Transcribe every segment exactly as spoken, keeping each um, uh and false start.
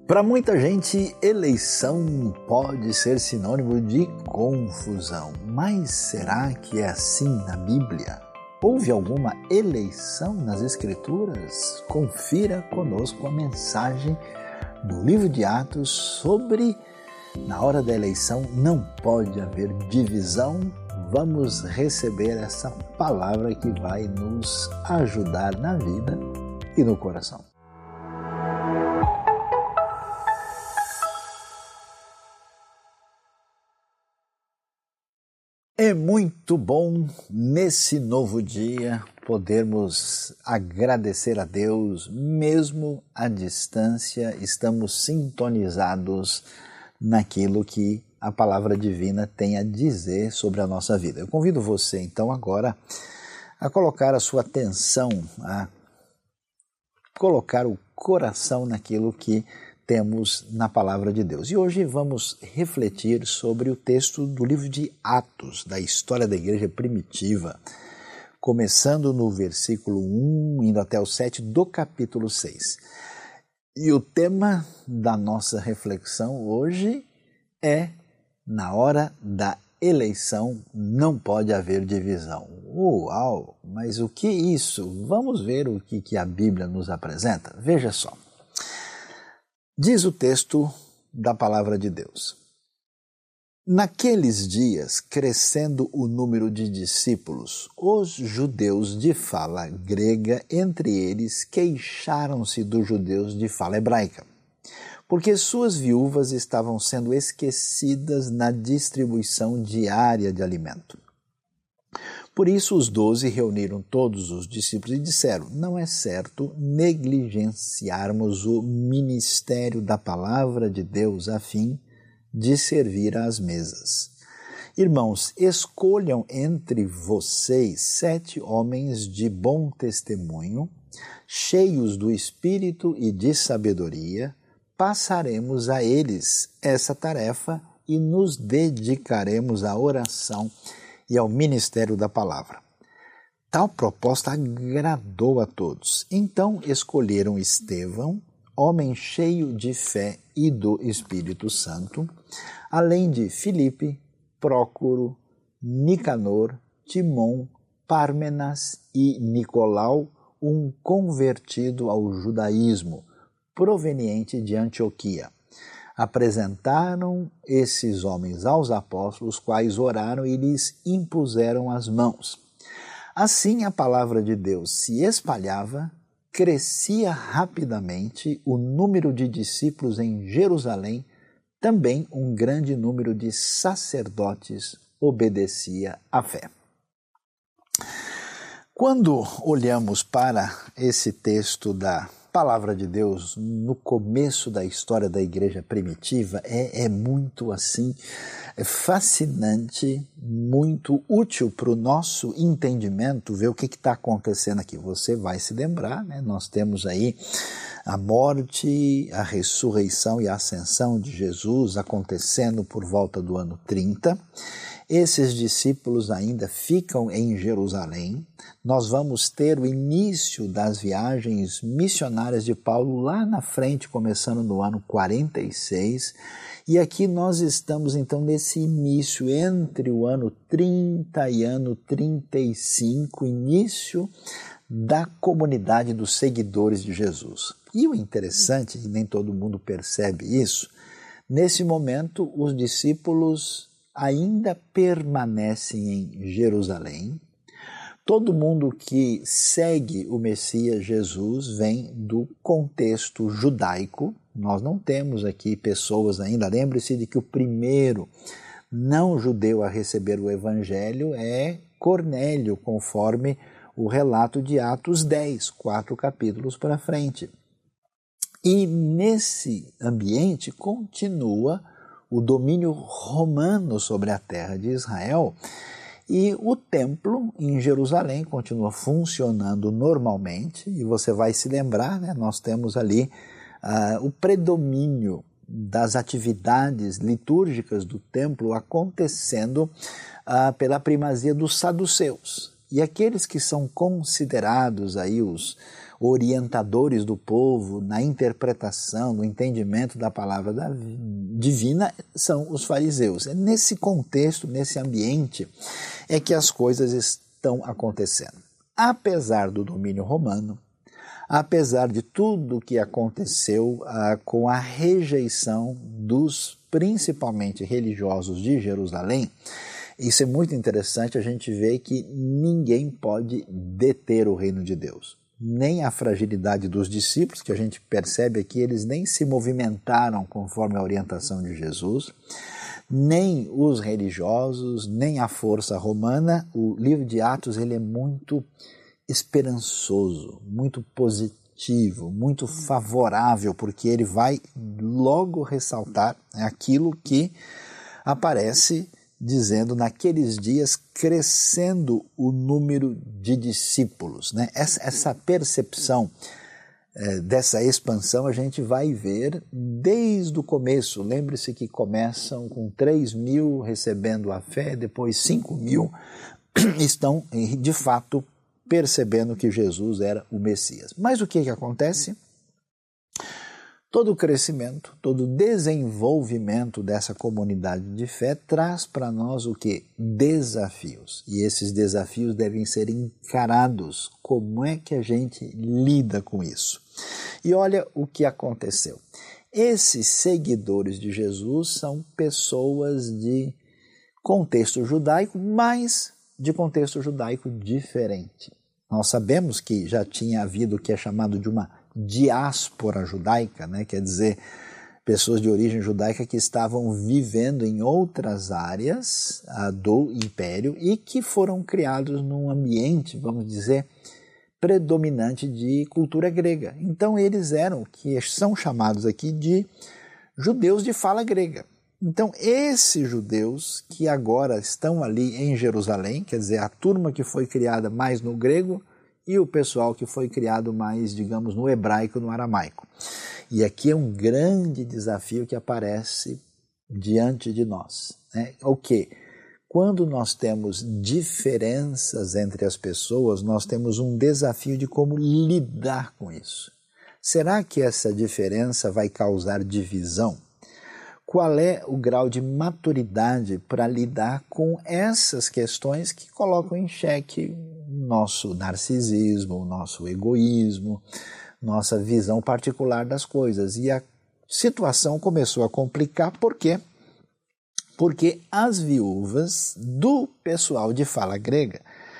Para muita gente, eleição pode ser sinônimo de confusão. Mas será que é assim na Bíblia? Houve alguma eleição nas Escrituras? Confira conosco a mensagem do livro de Atos sobre, na hora da eleição, não pode haver divisão. Vamos receber essa palavra que vai nos ajudar na vida e no coração. É muito bom, nesse novo dia, podermos agradecer a Deus, mesmo à distância, estamos sintonizados naquilo que a palavra divina tem a dizer sobre a nossa vida. Eu convido você, então, agora a colocar a sua atenção, a colocar o coração naquilo que temos na palavra de Deus. E hoje vamos refletir sobre o texto do livro de Atos, da história da igreja primitiva, começando no versículo um, indo até o sete do capítulo seis. E o tema da nossa reflexão hoje é: na hora da eleição não pode haver divisão. Uau! Mas o que é isso? Vamos ver o que, que a Bíblia nos apresenta? Veja só. Diz o texto da palavra de Deus: naqueles dias, crescendo o número de discípulos, os judeus de fala grega entre eles queixaram-se dos judeus de fala hebraica, porque suas viúvas estavam sendo esquecidas na distribuição diária de alimento. Por isso os doze reuniram todos os discípulos e disseram: não é certo negligenciarmos o ministério da palavra de Deus a fim de servir às mesas. Irmãos, escolham entre vocês sete homens de bom testemunho, cheios do Espírito e de sabedoria. Passaremos a eles essa tarefa e nos dedicaremos à oração e ao ministério da palavra. Tal proposta agradou a todos. Então escolheram Estevão, homem cheio de fé e do Espírito Santo, além de Filipe, Prócoro, Nicanor, Timon, Pármenas e Nicolau, um convertido ao judaísmo, proveniente de Antioquia. Apresentaram esses homens aos apóstolos, os quais oraram e lhes impuseram as mãos. Assim a palavra de Deus se espalhava, crescia rapidamente o número de discípulos em Jerusalém, também um grande número de sacerdotes obedecia à fé. Quando olhamos para esse texto da palavra de Deus no começo da história da igreja primitiva, é, é muito assim, é fascinante, muito útil para o nosso entendimento ver o que está acontecendo aqui. Você vai se lembrar, né? Nós temos aí a morte, a ressurreição e a ascensão de Jesus acontecendo por volta do ano trinta. Esses discípulos ainda ficam em Jerusalém. Nós vamos ter o início das viagens missionárias de Paulo lá na frente, começando no ano quarenta e seis. E aqui nós estamos então nesse início entre o ano trinta e ano trinta e cinco, início da comunidade dos seguidores de Jesus. E o interessante, e nem todo mundo percebe isso, nesse momento os discípulos ainda permanecem em Jerusalém. Todo mundo que segue o Messias Jesus vem do contexto judaico. Nós não temos aqui pessoas ainda. Lembre-se de que o primeiro não judeu a receber o evangelho é Cornélio, conforme o relato de Atos dez, quatro capítulos para frente. E nesse ambiente continua o domínio romano sobre a terra de Israel, e o templo em Jerusalém continua funcionando normalmente, e você vai se lembrar, né, nós temos ali uh, o predomínio das atividades litúrgicas do templo acontecendo uh, pela primazia dos saduceus. E aqueles que são considerados aí os, orientadores do povo na interpretação, no entendimento da palavra divina, são os fariseus. É nesse contexto, nesse ambiente, é que as coisas estão acontecendo. Apesar do domínio romano, apesar de tudo o que aconteceu ah, com a rejeição dos principalmente religiosos de Jerusalém, isso é muito interessante, a gente vê que ninguém pode deter o reino de Deus. Nem a fragilidade dos discípulos, que a gente percebe aqui, eles nem se movimentaram conforme a orientação de Jesus, nem os religiosos, nem a força romana. O livro de Atos ele é muito esperançoso, muito positivo, muito favorável, porque ele vai logo ressaltar aquilo que aparece dizendo naqueles dias crescendo o número de discípulos. Né? Essa, essa percepção é, dessa expansão a gente vai ver desde o começo. Lembre-se que começam com três mil recebendo a fé, depois cinco mil estão de fato percebendo que Jesus era o Messias. Mas o que, que acontece? Todo o crescimento, todo o desenvolvimento dessa comunidade de fé traz para nós o que? Desafios. E esses desafios devem ser encarados. Como é que a gente lida com isso? E olha o que aconteceu. Esses seguidores de Jesus são pessoas de contexto judaico, mas de contexto judaico diferente. Nós sabemos que já tinha havido o que é chamado de uma diáspora judaica, né? Quer dizer, pessoas de origem judaica que estavam vivendo em outras áreas ah, do império e que foram criados num ambiente, vamos dizer, predominante de cultura grega. Então eles eram, que são chamados aqui de judeus de fala grega. Então esses judeus que agora estão ali em Jerusalém, quer dizer, a turma que foi criada mais no grego, e o pessoal que foi criado mais, digamos, no hebraico, no aramaico. E aqui é um grande desafio que aparece diante de nós. Né? O quê? Quando nós temos diferenças entre as pessoas, nós temos um desafio de como lidar com isso. Será que essa diferença vai causar divisão? Qual é o grau de maturidade para lidar com essas questões que colocam em xeque nosso narcisismo, nosso egoísmo, nossa visão particular das coisas? E a situação começou a complicar, por quê? Porque as viúvas do pessoal de fala grega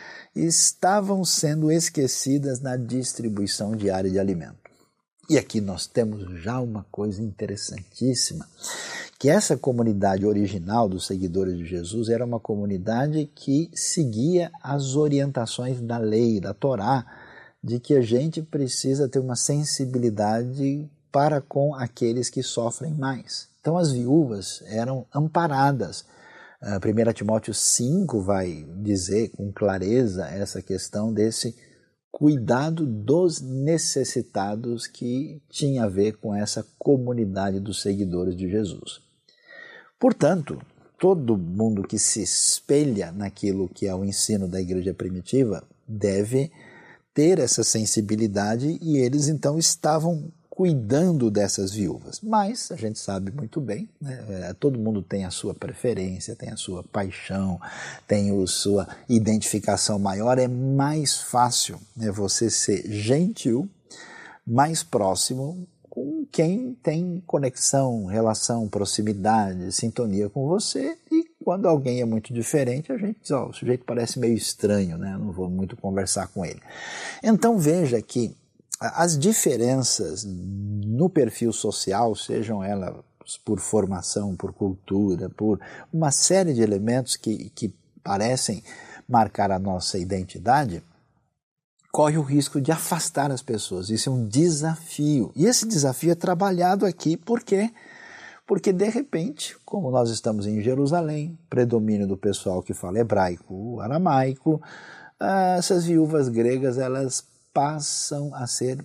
estavam sendo esquecidas na distribuição diária de alimento. E aqui nós temos já uma coisa interessantíssima, que essa comunidade original dos seguidores de Jesus era uma comunidade que seguia as orientações da lei, da Torá, de que a gente precisa ter uma sensibilidade para com aqueles que sofrem mais. Então as viúvas eram amparadas. primeiro Timóteo cinco vai dizer com clareza essa questão desse cuidado dos necessitados que tinha a ver com essa comunidade dos seguidores de Jesus. Portanto, todo mundo que se espelha naquilo que é o ensino da igreja primitiva deve ter essa sensibilidade e eles então estavam cuidando dessas viúvas. Mas a gente sabe muito bem, né? Todo mundo tem a sua preferência, tem a sua paixão, tem a sua identificação maior. É mais fácil, né, você ser gentil, mais próximo com quem tem conexão, relação, proximidade, sintonia com você. E quando alguém é muito diferente, a gente diz, ó, o sujeito parece meio estranho, né? Eu não vou muito conversar com ele. Então veja que as diferenças no perfil social, sejam elas por formação, por cultura, por uma série de elementos que, que parecem marcar a nossa identidade, corre o risco de afastar as pessoas. Isso é um desafio. E esse desafio é trabalhado aqui por quê? Porque, de repente, como nós estamos em Jerusalém, predomínio do pessoal que fala hebraico, aramaico, essas viúvas gregas, elas passam a ser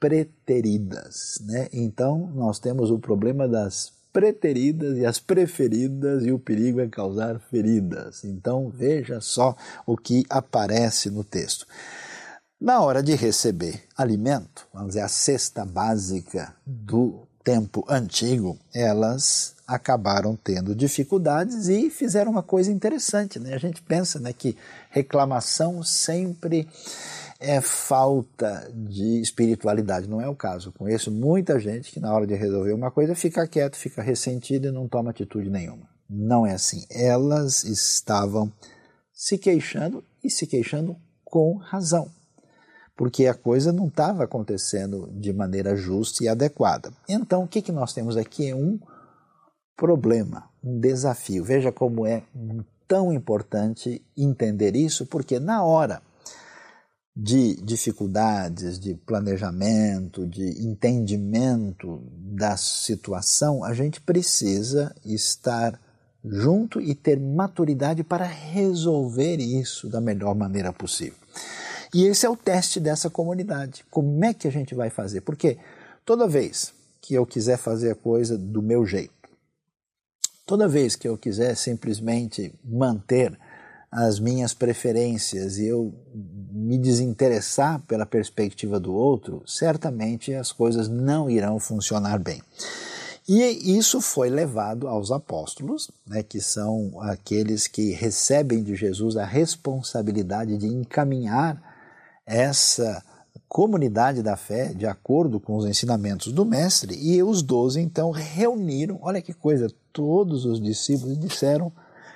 preteridas, né? Então, nós temos o problema das preteridas e as preferidas e o perigo é causar feridas. Então, veja só o que aparece no texto. Na hora de receber alimento, vamos dizer, a cesta básica do tempo antigo, elas acabaram tendo dificuldades e fizeram uma coisa interessante, né? A gente pensa, né, que reclamação sempre é falta de espiritualidade. Não é o caso. Conheço muita gente que na hora de resolver uma coisa fica quieto, fica ressentido e não toma atitude nenhuma. Não é assim. Elas estavam se queixando e se queixando com razão, porque a coisa não estava acontecendo de maneira justa e adequada. Então, o que, que nós temos aqui é um problema, um desafio. Veja como é tão importante entender isso, porque na hora de dificuldades, de planejamento, de entendimento da situação, a gente precisa estar junto e ter maturidade para resolver isso da melhor maneira possível. E esse é o teste dessa comunidade. Como é que a gente vai fazer? Porque toda vez que eu quiser fazer a coisa do meu jeito, toda vez que eu quiser simplesmente manter as minhas preferências e eu me desinteressar pela perspectiva do outro, certamente as coisas não irão funcionar bem. E isso foi levado aos apóstolos, né, que são aqueles que recebem de Jesus a responsabilidade de encaminhar essa comunidade da fé de acordo com os ensinamentos do mestre, e os doze então reuniram, olha que coisa, todos os discípulos disseram: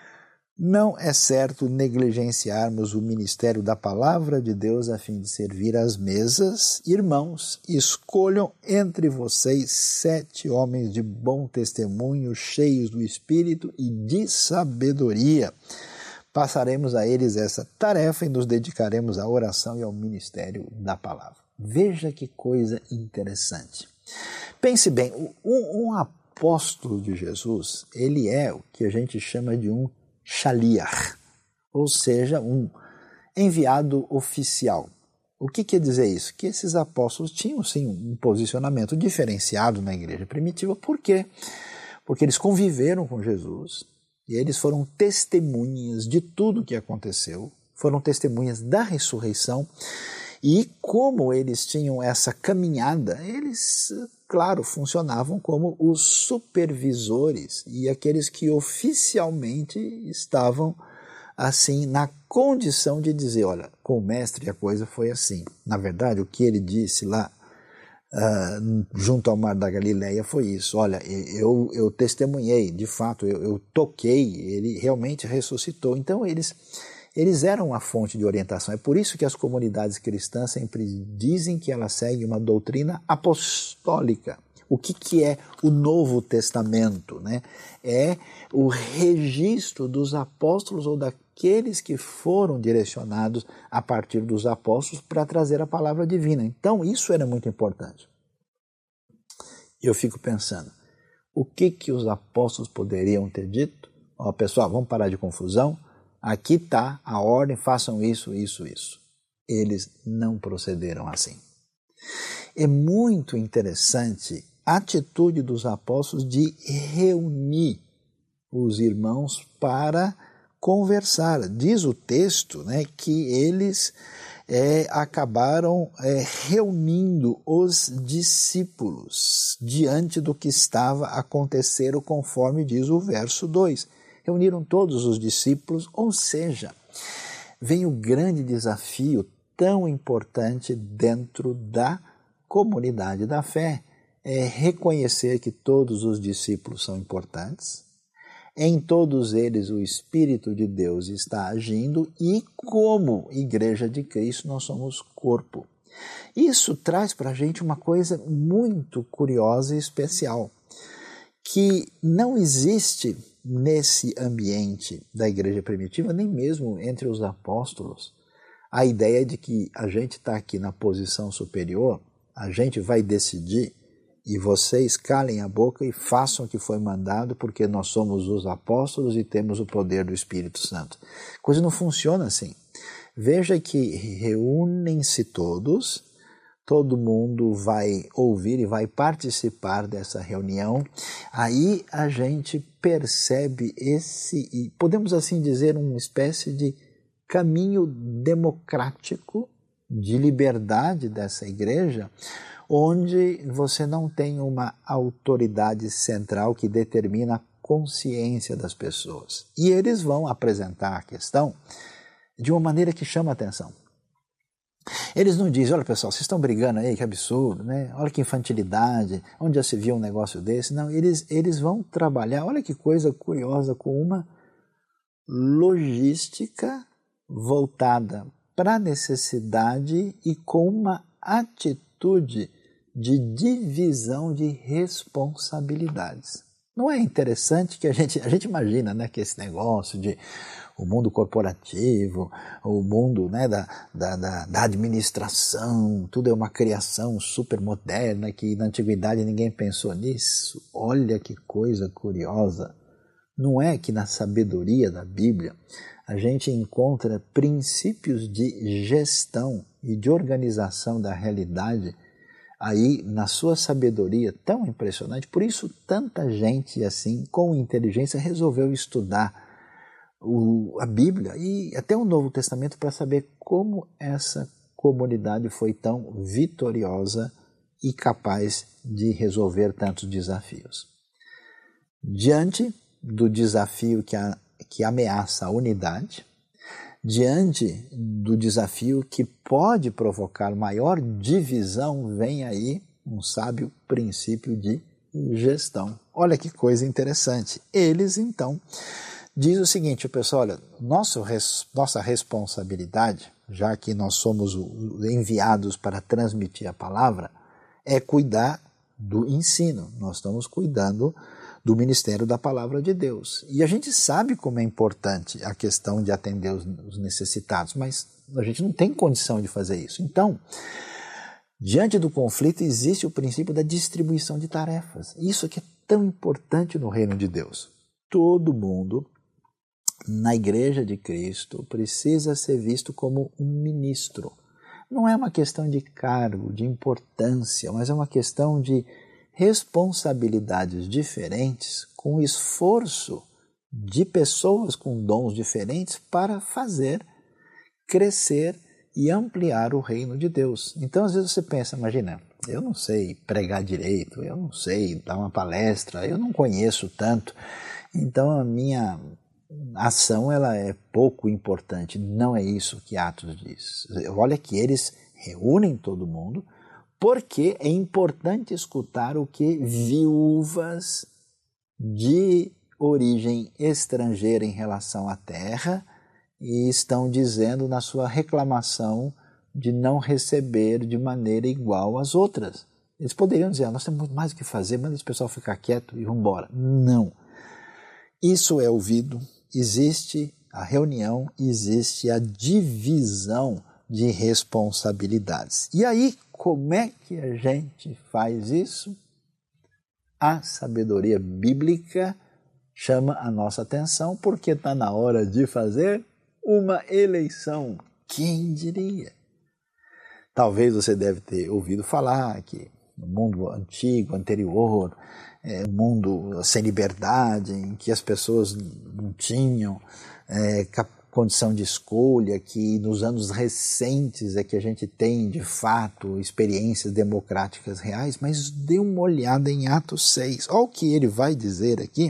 não é certo negligenciarmos o ministério da palavra de Deus a fim de servir às mesas. Irmãos, escolham entre vocês sete homens de bom testemunho, cheios do Espírito e de sabedoria. Passaremos a eles essa tarefa e nos dedicaremos à oração e ao ministério da palavra. Veja que coisa interessante. Pense bem, um, um apóstolo de Jesus, ele é o que a gente chama de um shaliach, ou seja, um enviado oficial. O que quer dizer isso? Que esses apóstolos tinham sim um posicionamento diferenciado na igreja primitiva. Por quê? Porque eles conviveram com Jesus e eles foram testemunhas de tudo o que aconteceu, foram testemunhas da ressurreição, e como eles tinham essa caminhada, eles, claro, funcionavam como os supervisores e aqueles que oficialmente estavam assim na condição de dizer: olha, com o mestre a coisa foi assim. Na verdade, o que ele disse lá uh, junto ao Mar da Galileia foi isso: olha, eu, eu testemunhei, de fato, eu, eu toquei, ele realmente ressuscitou. Então eles, eles eram a fonte de orientação. É por isso que as comunidades cristãs sempre dizem que elas seguem uma doutrina apostólica. O que, que é o Novo Testamento, né? É o registro dos apóstolos ou daqueles que foram direcionados a partir dos apóstolos para trazer a palavra divina. Então, isso era muito importante. Eu fico pensando, o que, que os apóstolos poderiam ter dito? Ó, pessoal, vamos parar de confusão. Aqui está a ordem, façam isso, isso, isso. Eles não procederam assim. É muito interessante a atitude dos apóstolos de reunir os irmãos para conversar. Diz o texto, né, que eles é, acabaram é, reunindo os discípulos diante do que estava acontecendo, conforme diz o verso dois. Reuniram todos os discípulos, ou seja, vem o grande desafio tão importante dentro da comunidade da fé, é reconhecer que todos os discípulos são importantes, em todos eles o Espírito de Deus está agindo e, como Igreja de Cristo, nós somos corpo. Isso traz para a gente uma coisa muito curiosa e especial, que não existe nesse ambiente da igreja primitiva, nem mesmo entre os apóstolos, a ideia de que a gente está aqui na posição superior, a gente vai decidir e vocês calem a boca e façam o que foi mandado, porque nós somos os apóstolos e temos o poder do Espírito Santo. A coisa não funciona assim. Veja que reúnem-se todos, todo mundo vai ouvir e vai participar dessa reunião. Aí a gente percebe esse, podemos assim dizer, uma espécie de caminho democrático de liberdade dessa igreja, onde você não tem uma autoridade central que determina a consciência das pessoas. E eles vão apresentar a questão de uma maneira que chama a atenção. Eles não dizem, olha pessoal, vocês estão brigando aí, que absurdo, né? Olha que infantilidade, onde já se viu um negócio desse? Não, eles, eles vão trabalhar, olha que coisa curiosa, com uma logística voltada para a necessidade e com uma atitude de divisão de responsabilidades. Não é interessante que a gente, a gente imagina, né, que esse negócio de o mundo corporativo, o mundo, né, da, da, da, da administração, tudo é uma criação super moderna, que na antiguidade ninguém pensou nisso. Olha que coisa curiosa. Não é que na sabedoria da Bíblia a gente encontra princípios de gestão e de organização da realidade aí na sua sabedoria tão impressionante. Por isso tanta gente assim com inteligência resolveu estudar o, a Bíblia e até o Novo Testamento para saber como essa comunidade foi tão vitoriosa e capaz de resolver tantos desafios. Diante do desafio que, a, que ameaça a unidade, diante do desafio que pode provocar maior divisão, vem aí um sábio princípio de gestão. Olha que coisa interessante. Eles, então, dizem o seguinte, o pessoal, olha, nosso, nossa responsabilidade, já que nós somos enviados para transmitir a palavra, é cuidar do ensino. Nós estamos cuidando do ministério da palavra de Deus. E a gente sabe como é importante a questão de atender os necessitados, mas a gente não tem condição de fazer isso. Então, diante do conflito, existe o princípio da distribuição de tarefas. Isso que é tão importante no reino de Deus. Todo mundo na igreja de Cristo precisa ser visto como um ministro. Não é uma questão de cargo, de importância, mas é uma questão de responsabilidades diferentes com esforço de pessoas com dons diferentes para fazer crescer e ampliar o reino de Deus. Então, às vezes você pensa, imagina, eu não sei pregar direito, eu não sei dar uma palestra, eu não conheço tanto, então a minha ação ela é pouco importante. Não é isso que Atos diz. Olha que eles reúnem todo mundo, porque é importante escutar o que viúvas de origem estrangeira em relação à terra e estão dizendo na sua reclamação de não receber de maneira igual às outras. Eles poderiam dizer, ah, nós temos muito mais o que fazer, manda esse pessoal ficar quieto e vamos embora. Não. Isso é ouvido, existe a reunião, existe a divisão de responsabilidades. E aí, como é que a gente faz isso? A sabedoria bíblica chama a nossa atenção porque está na hora de fazer uma eleição. Quem diria? Talvez você deve ter ouvido falar que no mundo antigo, anterior, é, um mundo sem liberdade, em que as pessoas não tinham é, condição de escolha, que nos anos recentes é que a gente tem, de fato, experiências democráticas reais, mas dê uma olhada em Atos seis. Olha o que ele vai dizer aqui.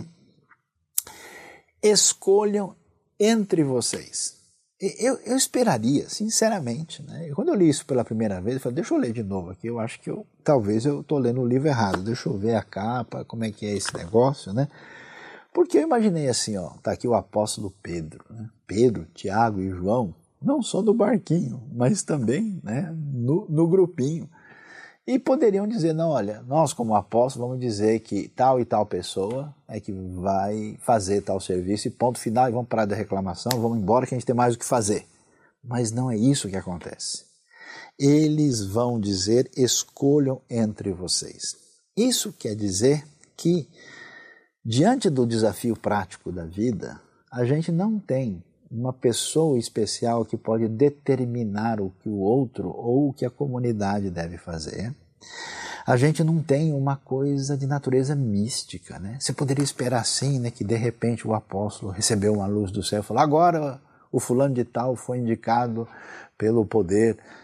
Escolham entre vocês. Eu, eu esperaria, sinceramente, né? Quando eu li isso pela primeira vez, eu falei, deixa eu ler de novo aqui, eu acho que eu, talvez eu estou lendo o livro errado, deixa eu ver a capa, como é que é esse negócio, né? Porque eu imaginei assim, ó, tá aqui o apóstolo Pedro, né? Pedro, Tiago e João, não só no barquinho, mas também, né, no, no grupinho. E poderiam dizer, não, olha, nós como apóstolos vamos dizer que tal e tal pessoa é que vai fazer tal serviço e ponto final, e vamos parar da reclamação, vamos embora que a gente tem mais o que fazer. Mas não é isso que acontece. Eles vão dizer, escolham entre vocês. Isso quer dizer que, diante do desafio prático da vida, a gente não tem uma pessoa especial que pode determinar o que o outro ou o que a comunidade deve fazer. A gente não tem uma coisa de natureza mística, né? Você poderia esperar assim, né, que de repente o apóstolo recebeu uma luz do céu e falou, agora o fulano de tal foi indicado pelo poder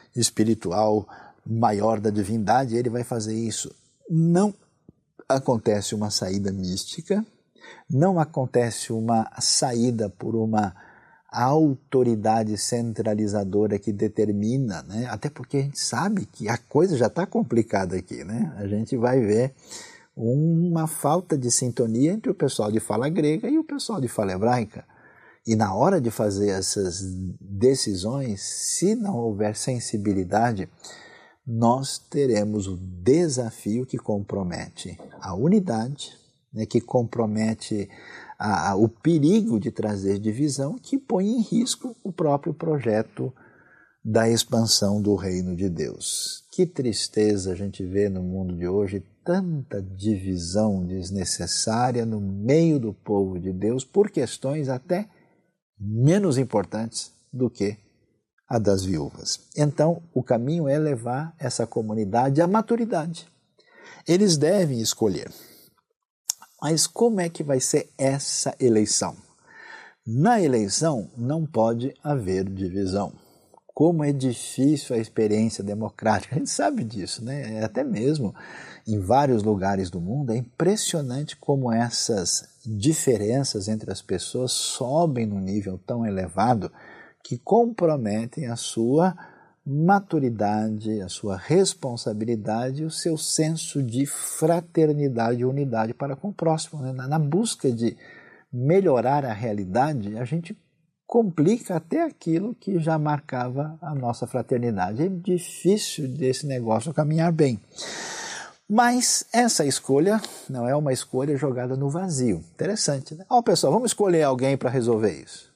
espiritual maior da divindade, ele vai fazer isso. Não acontece uma saída mística, não acontece uma saída por uma autoridade centralizadora que determina, né? Até porque a gente sabe que a coisa já está complicada aqui, né? A gente vai ver uma falta de sintonia entre o pessoal de fala grega e o pessoal de fala hebraica. E na hora de fazer essas decisões, se não houver sensibilidade, nós teremos o desafio que compromete a unidade, né, que compromete a, a, o perigo de trazer divisão, que põe em risco o próprio projeto da expansão do reino de Deus. Que tristeza a gente vê no mundo de hoje, tanta divisão desnecessária no meio do povo de Deus por questões até menos importantes do que a das viúvas. Então, o caminho é levar essa comunidade à maturidade. Eles devem escolher. Mas como é que vai ser essa eleição? Na eleição não pode haver divisão. Como é difícil a experiência democrática, a gente sabe disso, né? Até mesmo em vários lugares do mundo, é impressionante como essas diferenças entre as pessoas sobem num nível tão elevado que comprometem a sua maturidade, a sua responsabilidade e o seu senso de fraternidade e unidade para com o próximo. Né? Na busca de melhorar a realidade, a gente complica até aquilo que já marcava a nossa fraternidade. É difícil desse negócio caminhar bem. Mas essa escolha não é uma escolha jogada no vazio. Interessante, né? Ó, pessoal, vamos escolher alguém para resolver isso.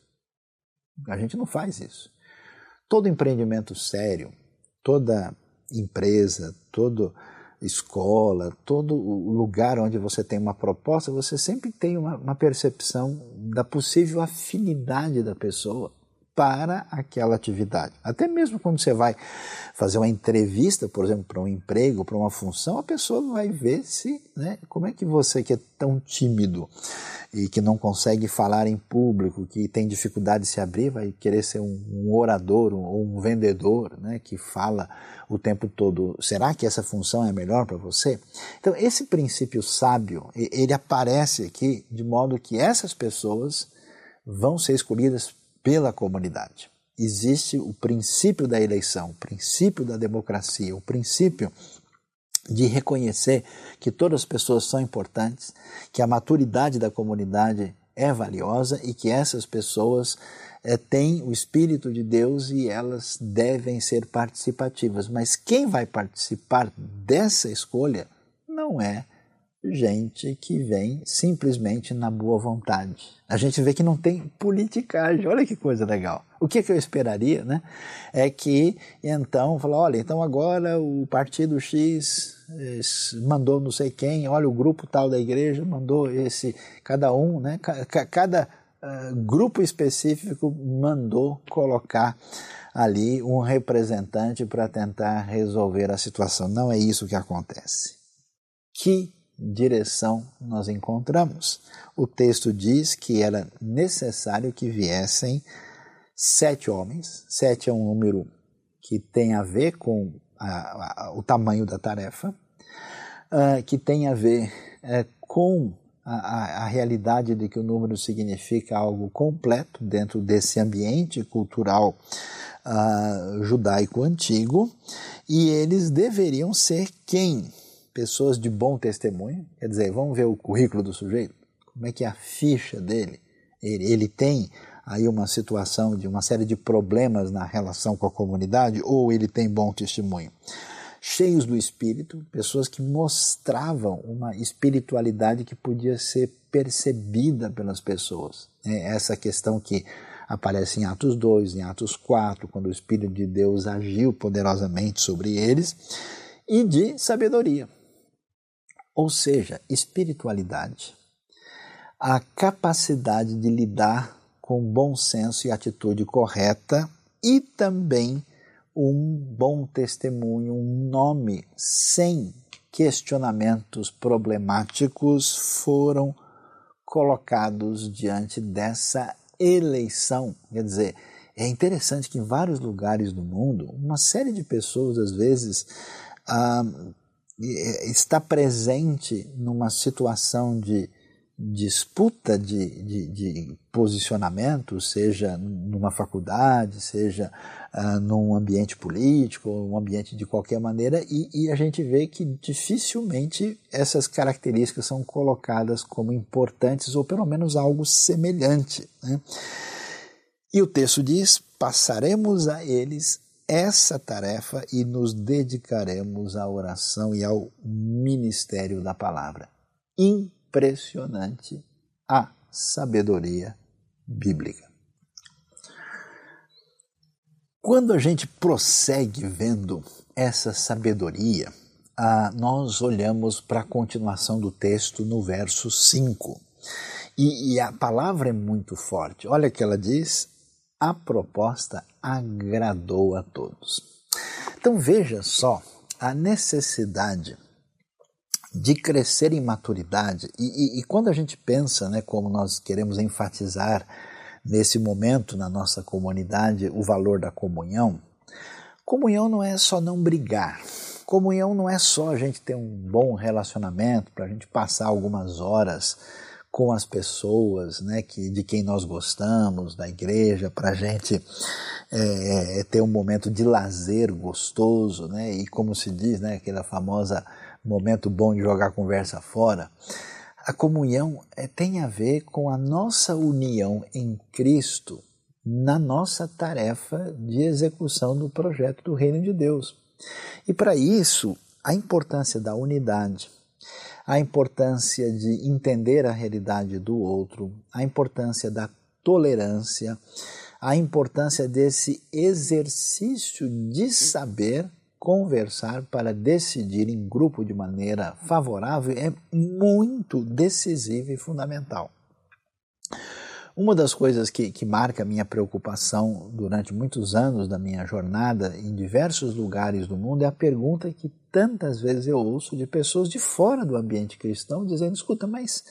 A gente não faz isso. Todo empreendimento sério, toda empresa, toda escola, todo lugar onde você tem uma proposta, você sempre tem uma, uma percepção da possível afinidade da pessoa para aquela atividade. Até mesmo quando você vai fazer uma entrevista, por exemplo, para um emprego, para uma função, a pessoa vai ver se, né, como é que você que é tão tímido e que não consegue falar em público, que tem dificuldade de se abrir, vai querer ser um, um orador ou um, um vendedor, né, que fala o tempo todo. Será que essa função é melhor para você? Então, esse princípio sábio, ele aparece aqui de modo que essas pessoas vão ser escolhidas pela comunidade. Existe o princípio da eleição, o princípio da democracia, o princípio de reconhecer que todas as pessoas são importantes, que a maturidade da comunidade é valiosa e que essas pessoas é, têm o Espírito de Deus e elas devem ser participativas. Mas quem vai participar dessa escolha não é gente que vem simplesmente na boa vontade. A gente vê que não tem politicagem, olha que coisa legal. O que, que eu esperaria, né? É que, então, falar, olha, então agora o partido X mandou não sei quem, olha, o grupo tal da igreja mandou esse, cada um, né? Cada uh, grupo específico mandou colocar ali um representante para tentar resolver a situação. Não é isso que acontece. Que direção nós encontramos? O texto diz que era necessário que viessem sete homens. Sete é um número que tem a ver com a, a, o tamanho da tarefa, uh, que tem a ver uh, com a, a, a realidade de que o número significa algo completo dentro desse ambiente cultural uh, judaico antigo, e eles deveriam ser quem? Pessoas de bom testemunho, quer dizer, vamos ver o currículo do sujeito, como é que é a ficha dele, ele, ele tem aí uma situação de uma série de problemas na relação com a comunidade, ou ele tem bom testemunho. Cheios do Espírito, pessoas que mostravam uma espiritualidade que podia ser percebida pelas pessoas. É essa questão que aparece em Atos dois, em Atos quatro, quando o Espírito de Deus agiu poderosamente sobre eles, e de sabedoria. Ou seja, espiritualidade, a capacidade de lidar com bom senso e atitude correta e também um bom testemunho, um nome sem questionamentos problemáticos foram colocados diante dessa eleição. Quer dizer, É interessante que em vários lugares do mundo, uma série de pessoas, às vezes, ah, está presente numa situação de disputa de, de, de posicionamento, seja numa faculdade, seja ah, num ambiente político, ou um ambiente de qualquer maneira, e, e a gente vê que dificilmente essas características são colocadas como importantes, ou pelo menos algo semelhante, né? E o texto diz: passaremos a eles essa tarefa e nos dedicaremos à oração e ao ministério da palavra. Impressionante a sabedoria bíblica. Quando a gente prossegue vendo essa sabedoria, ah, nós olhamos para a continuação do texto no verso cinco. E, e a palavra é muito forte. Olha o que ela diz: a proposta agradou a todos. Então veja só a necessidade de crescer em maturidade, e, e, e quando a gente pensa, né, como nós queremos enfatizar nesse momento na nossa comunidade o valor da comunhão, comunhão não é só não brigar, comunhão não é só a gente ter um bom relacionamento, para a gente passar algumas horas com as pessoas, né, que, de quem nós gostamos, da igreja, para a gente é, ter um momento de lazer gostoso, né, e como se diz, né, aquela famosa momento bom de jogar a conversa fora. A comunhão é, tem a ver com a nossa união em Cristo na nossa tarefa de execução do projeto do Reino de Deus. E para isso, a importância da unidade, a importância de entender a realidade do outro, a importância da tolerância, a importância desse exercício de saber conversar para decidir em grupo de maneira favorável é muito decisiva e fundamental. Uma das coisas que, que marca a minha preocupação durante muitos anos da minha jornada em diversos lugares do mundo é a pergunta que tantas vezes eu ouço de pessoas de fora do ambiente cristão dizendo: escuta, mas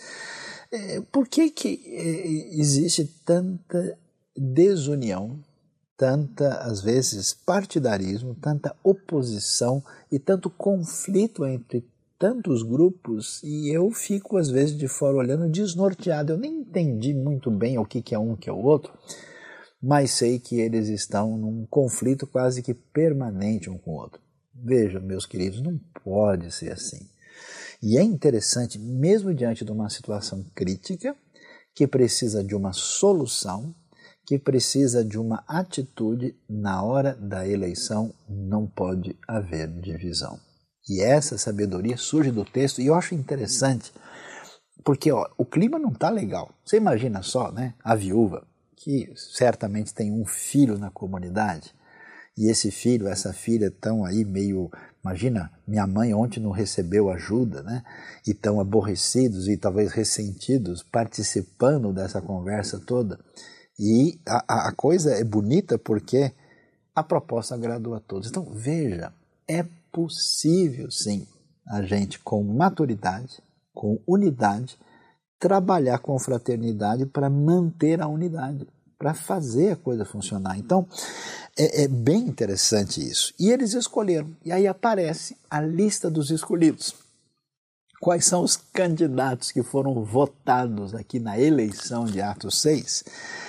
é, por que, que é, existe tanta desunião, tanta, às vezes, partidarismo, tanta oposição e tanto conflito entre tantos grupos, e eu fico às vezes de fora olhando desnorteado. Eu nem entendi muito bem o que, que é um, o que é o outro, mas sei que eles estão num conflito quase que permanente um com o outro. Veja, meus queridos, não pode ser assim. E é interessante, mesmo diante de uma situação crítica, que precisa de uma solução, que precisa de uma atitude, na hora da eleição não pode haver divisão. E essa sabedoria surge do texto, e eu acho interessante, porque ó, o clima não está legal. Você imagina só, né, a viúva, que certamente tem um filho na comunidade, e esse filho, essa filha estão aí meio... Imagina, minha mãe ontem não recebeu ajuda, né, e estão aborrecidos e talvez ressentidos, participando dessa conversa toda. E a, a coisa é bonita porque a proposta agradou a todos. Então, veja, é possível, sim, a gente com maturidade, com unidade, trabalhar com fraternidade para manter a unidade, para fazer a coisa funcionar. Então, é, é bem interessante isso. E eles escolheram, e aí aparece a lista dos escolhidos. Quais são os candidatos que foram votados aqui na eleição de Atos seis?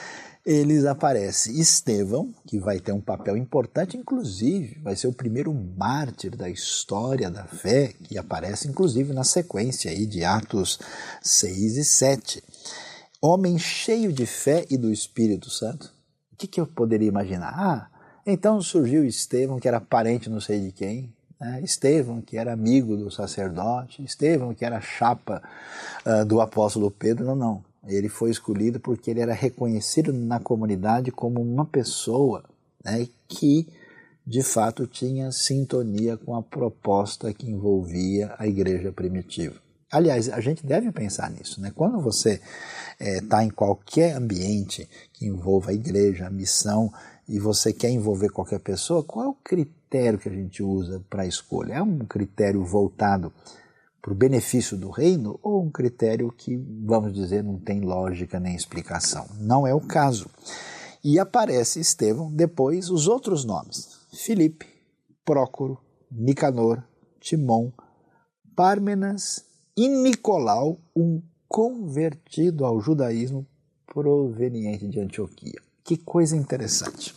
Eles aparecem Estevão, que vai ter um papel importante, inclusive vai ser o primeiro mártir da história da fé, que aparece inclusive na sequência aí de Atos seis e sete. Homem cheio de fé e do Espírito Santo. O que, que eu poderia imaginar? Ah, então surgiu Estevão, que era parente não sei de quem, né? Estevão, que era amigo do sacerdote, Estevão, que era chapa uh, do apóstolo Pedro. Não, não. Ele foi escolhido porque ele era reconhecido na comunidade como uma pessoa, né, que de fato tinha sintonia com a proposta que envolvia a igreja primitiva. Aliás, a gente deve pensar nisso, né? Quando você está é, em qualquer ambiente que envolva a igreja, a missão, e você quer envolver qualquer pessoa, qual é o critério que a gente usa para a escolha? É um critério voltado para o benefício do reino, ou um critério que, vamos dizer, não tem lógica nem explicação? Não é o caso. E aparece Estevão, depois os outros nomes, Filipe, Prócoro, Nicanor, Timon, Pármenas e Nicolau, um convertido ao judaísmo proveniente de Antioquia. Que coisa interessante.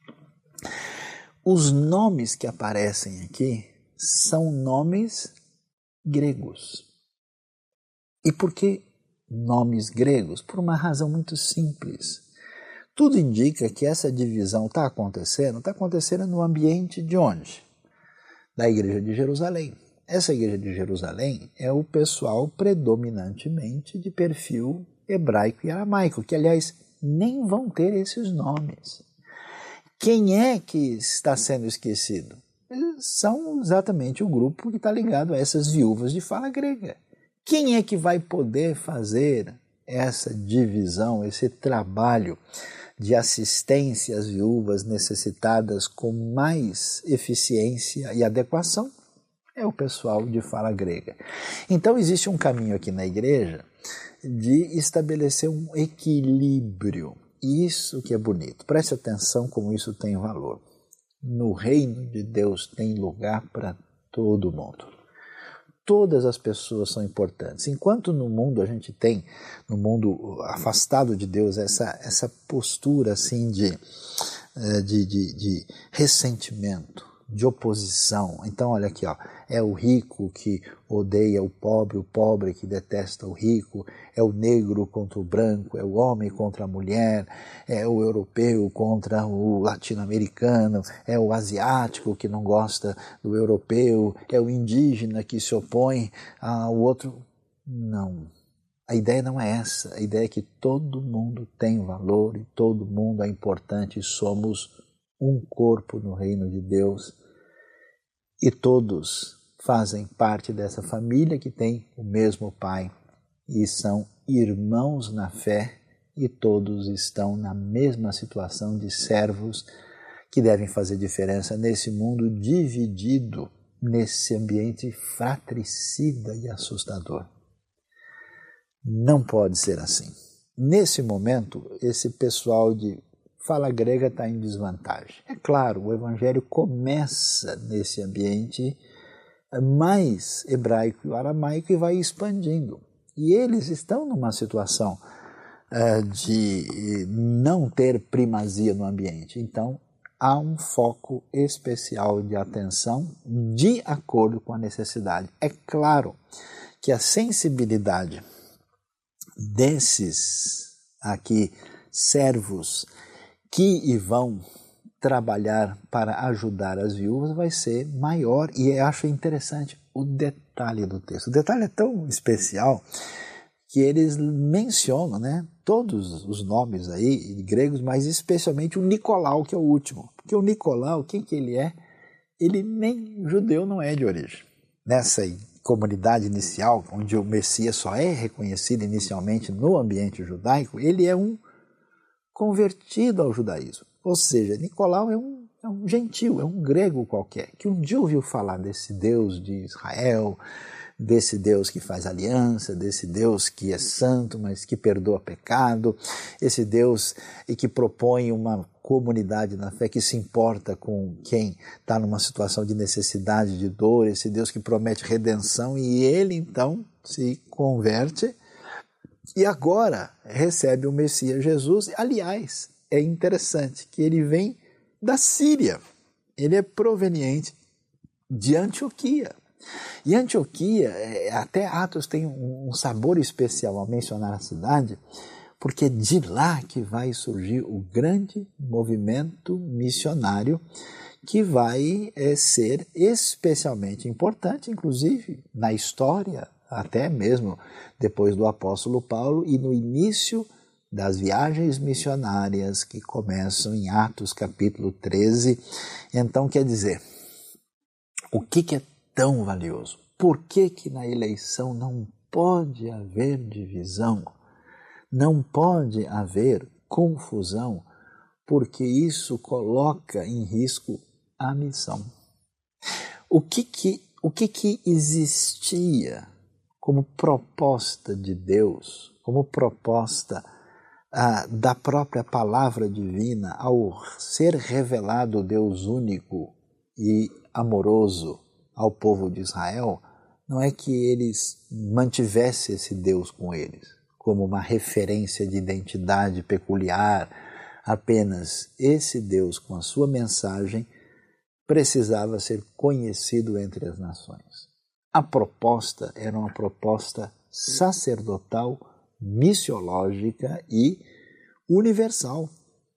Os nomes que aparecem aqui são nomes gregos. E por que nomes gregos? Por uma razão muito simples. Tudo indica que essa divisão está acontecendo, está acontecendo no ambiente de onde? Da Igreja de Jerusalém. Essa Igreja de Jerusalém é o pessoal predominantemente de perfil hebraico e aramaico, que aliás nem vão ter esses nomes. Quem é que está sendo esquecido? São exatamente o grupo que está ligado a essas viúvas de fala grega. Quem é que vai poder fazer essa divisão, esse trabalho de assistência às viúvas necessitadas com mais eficiência e adequação? É o pessoal de fala grega. Então existe um caminho aqui na igreja de estabelecer um equilíbrio. Isso que é bonito. Preste atenção como isso tem valor. No reino de Deus tem lugar para todo mundo. Todas as pessoas são importantes. Enquanto no mundo a gente tem, no mundo afastado de Deus, essa, essa postura assim de, de, de, de ressentimento, de oposição. Então olha aqui, ó, é o rico que odeia o pobre, o pobre que detesta o rico, é o negro contra o branco, é o homem contra a mulher, é o europeu contra o latino-americano, é o asiático que não gosta do europeu, é o indígena que se opõe ao outro. Não, a ideia não é essa, a ideia é que todo mundo tem valor e todo mundo é importante e somos um corpo no reino de Deus e todos fazem parte dessa família que tem o mesmo Pai e são irmãos na fé e todos estão na mesma situação de servos que devem fazer diferença nesse mundo dividido, nesse ambiente fratricida e assustador. Não pode ser assim. Nesse momento, esse pessoal de fala grega está em desvantagem. É claro, o evangelho começa nesse ambiente mais hebraico e aramaico e vai expandindo. E eles estão numa situação uh, de não ter primazia no ambiente. Então, há um foco especial de atenção de acordo com a necessidade. É claro que a sensibilidade desses aqui servos que vão trabalhar para ajudar as viúvas vai ser maior, e eu acho interessante o detalhe do texto. O detalhe é tão especial que eles mencionam, né, todos os nomes aí gregos, mas especialmente o Nicolau, que é o último. Porque o Nicolau, quem que ele é? Ele nem judeu não é de origem. Nessa comunidade inicial, onde o Messias só é reconhecido inicialmente no ambiente judaico, ele é um convertido ao judaísmo. Ou seja, Nicolau é um, é um gentil, é um grego qualquer, que um dia ouviu falar desse Deus de Israel, desse Deus que faz aliança, desse Deus que é santo, mas que perdoa pecado, esse Deus e que propõe uma comunidade na fé que se importa com quem está numa situação de necessidade, de dor, esse Deus que promete redenção, e ele então se converte e agora recebe o Messias Jesus. Aliás, é interessante que ele vem da Síria, ele é proveniente de Antioquia. E Antioquia, até Atos tem um sabor especial ao mencionar a cidade, porque é de lá que vai surgir o grande movimento missionário que vai é, ser especialmente importante, inclusive na história, até mesmo depois do apóstolo Paulo e no início das viagens missionárias que começam em Atos capítulo treze. Então, quer dizer, o que, que é tão valioso? Por que que na eleição não pode haver divisão? Não pode haver confusão? Porque isso coloca em risco a missão. O que que, o que que existia como proposta de Deus, como proposta ah, da própria palavra divina, ao ser revelado o Deus único e amoroso ao povo de Israel, não é que eles mantivessem esse Deus com eles, como uma referência de identidade peculiar, apenas esse Deus com a sua mensagem precisava ser conhecido entre as nações. A proposta era uma proposta sacerdotal, missiológica e universal.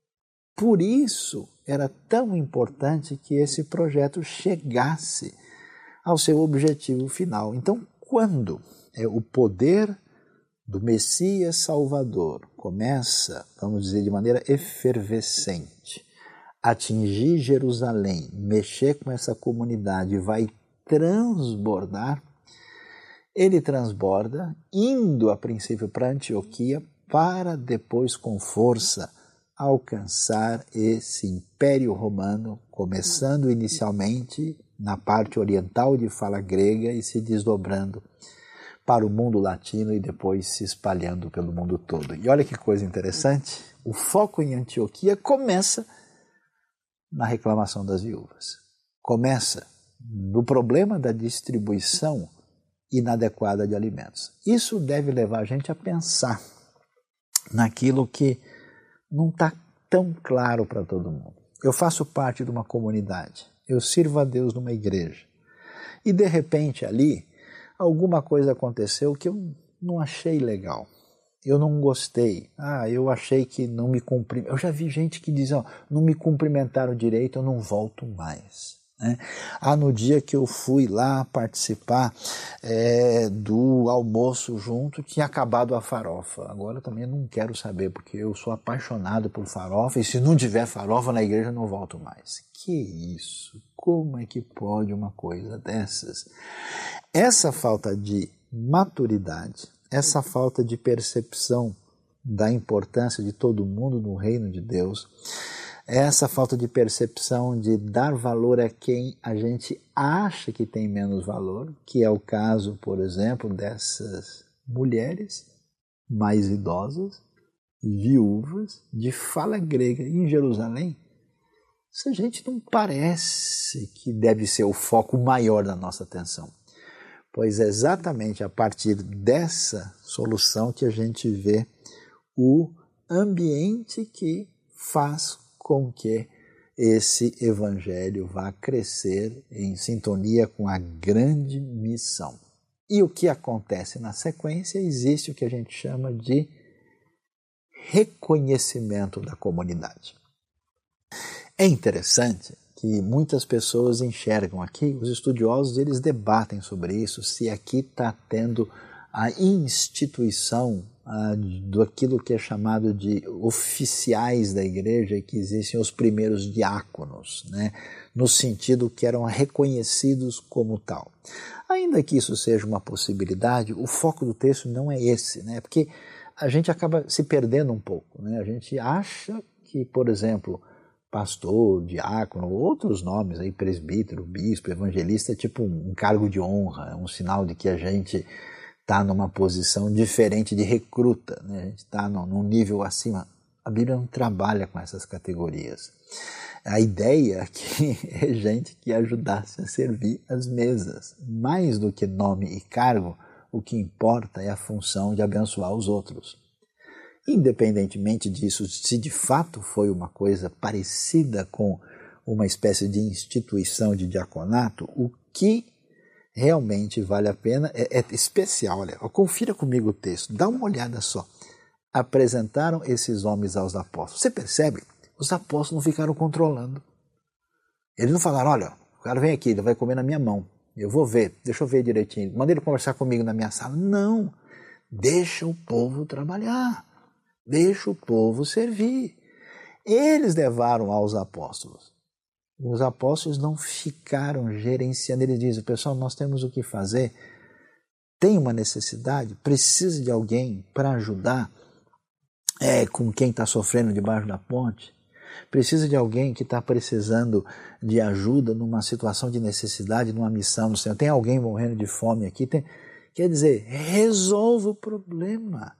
Por isso era tão importante que esse projeto chegasse ao seu objetivo final. Então, quando é, o poder do Messias Salvador começa, vamos dizer, de maneira efervescente, atingir Jerusalém, mexer com essa comunidade e vai transbordar, ele transborda, indo a princípio para Antioquia, para depois com força alcançar esse Império Romano, começando inicialmente na parte oriental de fala grega e se desdobrando para o mundo latino e depois se espalhando pelo mundo todo. E olha que coisa interessante, o foco em Antioquia começa na reclamação das viúvas. Começa no problema da distribuição inadequada de alimentos. Isso deve levar a gente a pensar naquilo que não está tão claro para todo mundo. Eu faço parte de uma comunidade, eu sirvo a Deus numa igreja, e de repente ali alguma coisa aconteceu que eu não achei legal. Eu não gostei. Ah, eu achei que não me cumprimentaram. Eu já vi gente que diz, ó, não me cumprimentaram direito, eu não volto mais. Né? Ah, no dia que eu fui lá participar é, do almoço junto, tinha acabado a farofa. Agora eu também não quero saber, porque eu sou apaixonado por farofa, e se não tiver farofa na igreja, eu não volto mais. Que isso? Como é que pode uma coisa dessas? Essa falta de maturidade, essa falta de percepção da importância de todo mundo no reino de Deus, essa falta de percepção de dar valor a quem a gente acha que tem menos valor, que é o caso, por exemplo, dessas mulheres mais idosas, viúvas, de fala grega em Jerusalém, essa gente não parece que deve ser o foco maior da nossa atenção. Pois é exatamente a partir dessa solução que a gente vê o ambiente que faz com que esse evangelho vá crescer em sintonia com a grande missão. E o que acontece na sequência? Existe o que a gente chama de reconhecimento da comunidade. É interessante que muitas pessoas enxergam aqui, os estudiosos eles debatem sobre isso, se aqui está tendo a instituição ah, do aquilo que é chamado de oficiais da igreja, que existem os primeiros diáconos, né, no sentido que eram reconhecidos como tal. Ainda que isso seja uma possibilidade, o foco do texto não é esse, né, porque a gente acaba se perdendo um pouco, né, a gente acha que, por exemplo, pastor, diácono, outros nomes aí, presbítero, bispo, evangelista, é tipo um cargo de honra, é um sinal de que a gente está numa posição diferente de recruta, né? A gente está num nível acima. A Bíblia não trabalha com essas categorias. A ideia aqui é gente que ajudasse a servir as mesas. Mais do que nome e cargo, o que importa é a função de abençoar os outros. Independentemente disso, se de fato foi uma coisa parecida com uma espécie de instituição de diaconato, o que realmente vale a pena é, é especial. Olha, confira comigo o texto, dá uma olhada só. Apresentaram esses homens aos apóstolos. Você percebe? Os apóstolos não ficaram controlando. Eles não falaram, olha, o cara vem aqui, ele vai comer na minha mão. Eu vou ver, deixa eu ver direitinho. Manda ele conversar comigo na minha sala. Não, deixa o povo trabalhar. Deixa o povo servir. Eles levaram aos apóstolos. Os apóstolos não ficaram gerenciando. Eles dizem, pessoal, nós temos o que fazer. Tem uma necessidade, precisa de alguém para ajudar é, com quem está sofrendo debaixo da ponte. Precisa de alguém que está precisando de ajuda numa situação de necessidade, numa missão do Senhor. Tem alguém morrendo de fome aqui. Tem... Quer dizer, resolva o problema.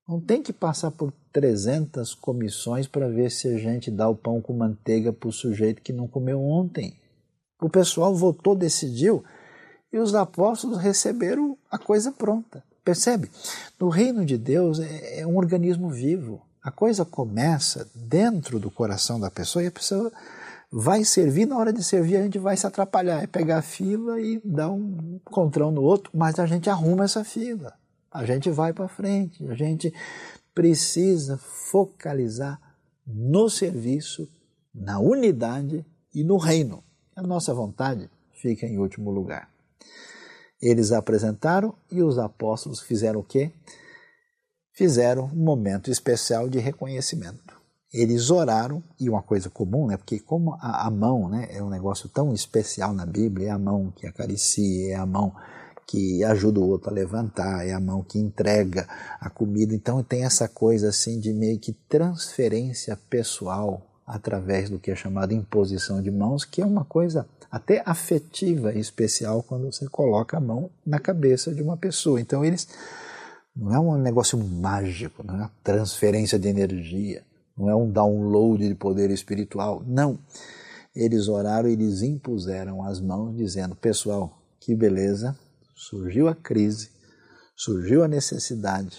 Não tem que passar por trezentas comissões para ver se a gente dá o pão com manteiga para o sujeito que não comeu ontem. O pessoal votou, decidiu, e os apóstolos receberam a coisa pronta. Percebe? No reino de Deus é, é um organismo vivo. A coisa começa dentro do coração da pessoa e a pessoa vai servir. Na hora de servir a gente vai se atrapalhar, é pegar a fila e dar um contrão no outro, mas a gente arruma essa fila. A gente vai para frente, a gente precisa focalizar no serviço, na unidade e no reino. A nossa vontade fica em último lugar. Eles apresentaram e os apóstolos fizeram o quê? Fizeram um momento especial de reconhecimento. Eles oraram, e uma coisa comum, né? Porque como a, a mão, né, é um negócio tão especial na Bíblia, é a mão que acaricia, é a mão que ajuda o outro a levantar, é a mão que entrega a comida. Então tem essa coisa assim de meio que transferência pessoal através do que é chamado imposição de mãos, que é uma coisa até afetiva e especial quando você coloca a mão na cabeça de uma pessoa. Então eles, não é um negócio mágico, não é uma transferência de energia, não é um download de poder espiritual, não. Eles oraram e eles impuseram as mãos dizendo, pessoal, que beleza, surgiu a crise, surgiu a necessidade,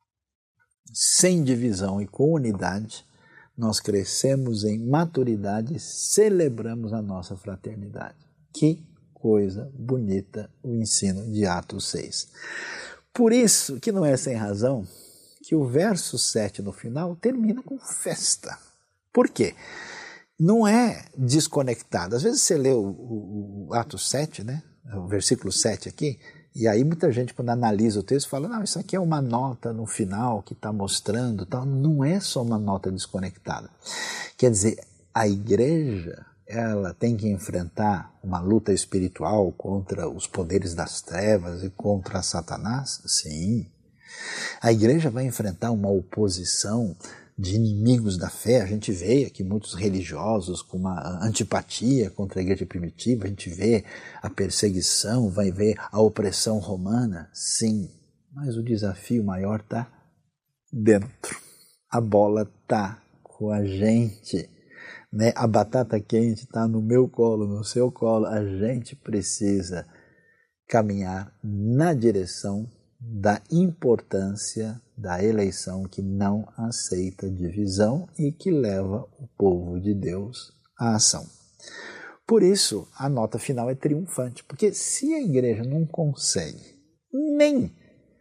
sem divisão e com unidade, nós crescemos em maturidade e celebramos a nossa fraternidade. Que coisa bonita o ensino de Atos seis. Por isso que não é sem razão que o verso sete no final termina com festa. Por quê? Não é desconectado. Às vezes você lê o, o, o Atos sete, né? O versículo sete aqui, e aí muita gente quando analisa o texto fala, não, isso aqui é uma nota no final que está mostrando, tal. Não é só uma nota desconectada. Quer dizer, a igreja, ela tem que enfrentar uma luta espiritual contra os poderes das trevas e contra Satanás? Sim. A igreja vai enfrentar uma oposição de inimigos da fé. A gente vê aqui muitos religiosos com uma antipatia contra a igreja primitiva, a gente vê a perseguição, vai ver a opressão romana, sim, mas o desafio maior está dentro, a bola está com a gente, né? A batata quente está no meu colo, no seu colo, a gente precisa caminhar na direção da importância da eleição que não aceita divisão e que leva o povo de Deus à ação. Por isso, a nota final é triunfante, porque se a igreja não consegue nem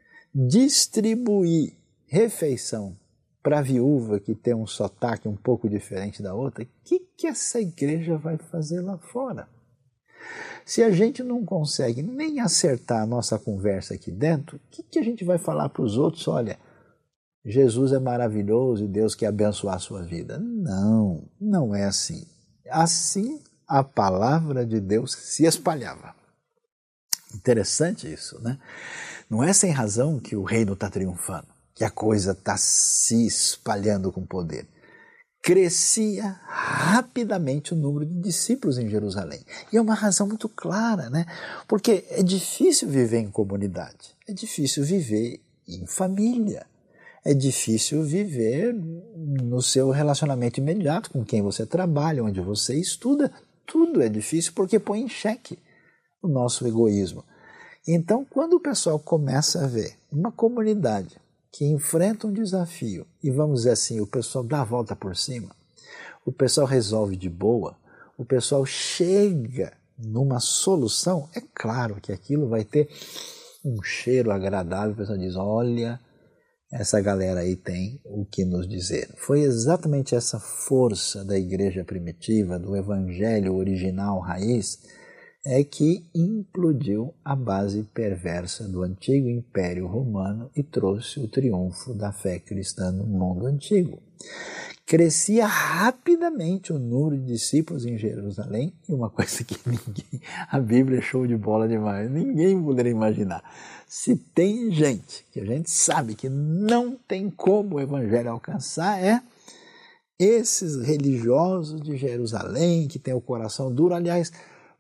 distribuir refeição para a viúva que tem um sotaque um pouco diferente da outra, o que, que essa igreja vai fazer lá fora? Se a gente não consegue nem acertar a nossa conversa aqui dentro, o que, que a gente vai falar para os outros? Olha, Jesus é maravilhoso e Deus quer abençoar a sua vida. Não, não é assim. Assim a palavra de Deus se espalhava. Interessante isso, né? Não é sem razão que o reino está triunfando, que a coisa está se espalhando com poder. Crescia rapidamente o número de discípulos em Jerusalém. E é uma razão muito clara, né? Porque é difícil viver em comunidade, é difícil viver em família, é difícil viver no seu relacionamento imediato com quem você trabalha, onde você estuda. Tudo é difícil porque põe em xeque o nosso egoísmo. Então, quando o pessoal começa a ver uma comunidade que enfrenta um desafio, e vamos dizer assim, o pessoal dá a volta por cima, o pessoal resolve de boa, o pessoal chega numa solução, é claro que aquilo vai ter um cheiro agradável, o pessoal diz, olha, essa galera aí tem o que nos dizer. Foi exatamente essa força da igreja primitiva, do evangelho original raiz, é que implodiu a base perversa do antigo Império Romano e trouxe o triunfo da fé cristã no mundo antigo. Crescia rapidamente o número de discípulos em Jerusalém, e uma coisa que ninguém, a Bíblia é show de bola demais, ninguém poderia imaginar. Se tem gente que a gente sabe que não tem como o evangelho alcançar, é esses religiosos de Jerusalém, que tem o coração duro. Aliás,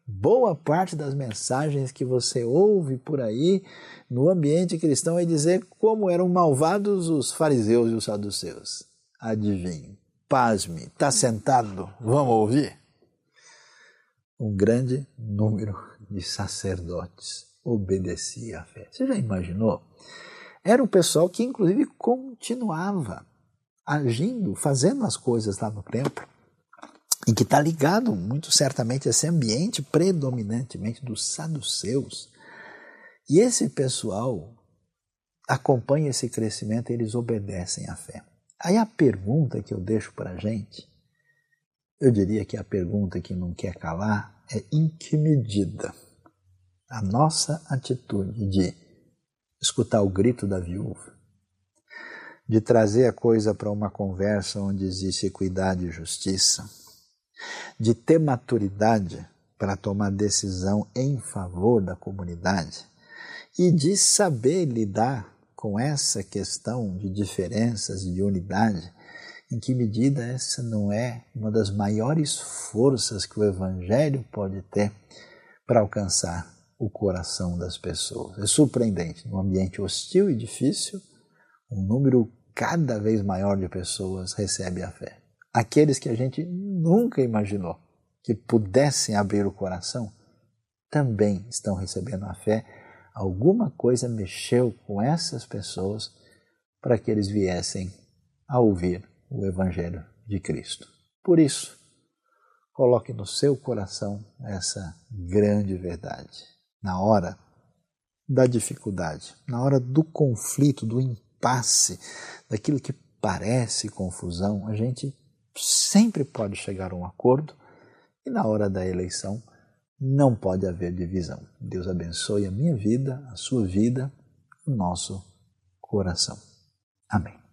Boa parte das mensagens que você ouve por aí no ambiente cristão é dizer como eram malvados os fariseus e os saduceus. Adivinhe, pasme, está sentado, vamos ouvir? Um grande número de sacerdotes obedecia à fé. Você já imaginou? Era o pessoal que inclusive continuava agindo, fazendo as coisas lá no templo, e que está ligado muito certamente a esse ambiente predominantemente dos saduceus. E esse pessoal acompanha esse crescimento e eles obedecem à fé. Aí a pergunta que eu deixo para a gente, eu diria que a pergunta que não quer calar é em que medida a nossa atitude de escutar o grito da viúva, de trazer a coisa para uma conversa onde existe equidade e justiça, de ter maturidade para tomar decisão em favor da comunidade e de saber lidar com essa questão de diferenças e de unidade, em que medida essa não é uma das maiores forças que o Evangelho pode ter para alcançar o coração das pessoas. É surpreendente, num ambiente hostil e difícil, um número cada vez maior de pessoas recebe a fé. Aqueles que a gente nunca imaginou que pudessem abrir o coração, também estão recebendo a fé. Alguma coisa mexeu com essas pessoas para que eles viessem a ouvir o Evangelho de Cristo. Por isso, coloque no seu coração essa grande verdade. Na hora da dificuldade, na hora do conflito, do impasse, daquilo que parece confusão, a gente sempre pode chegar a um acordo e na hora da eleição não pode haver divisão. Deus abençoe a minha vida, a sua vida, o nosso coração. Amém.